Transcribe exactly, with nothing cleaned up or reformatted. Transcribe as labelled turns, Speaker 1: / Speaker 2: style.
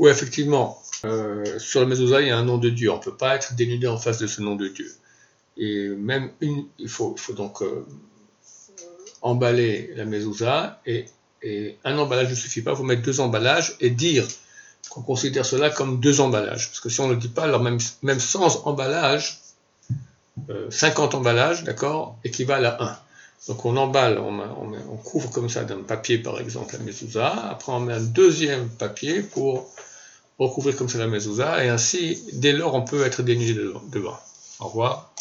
Speaker 1: Oui, effectivement, euh, sur la mezouza, il y a un nom de Dieu. On ne peut pas être dénudé en face de ce nom de Dieu. Et même une, il faut, il faut donc euh, emballer la mezouza, et, et un emballage ne suffit pas, il faut mettre deux emballages et dire qu'on considère cela comme deux emballages. Parce que si on ne le dit pas, alors même, même sans emballage, euh, cinquante emballages, d'accord, équivalent à un. Donc on emballe, on, on, met, on couvre comme ça d'un papier par exemple la mezouza, après on met un deuxième papier pour recouvrir comme ça la mezouza, et ainsi, dès lors, on peut être dénudé devant. Au revoir.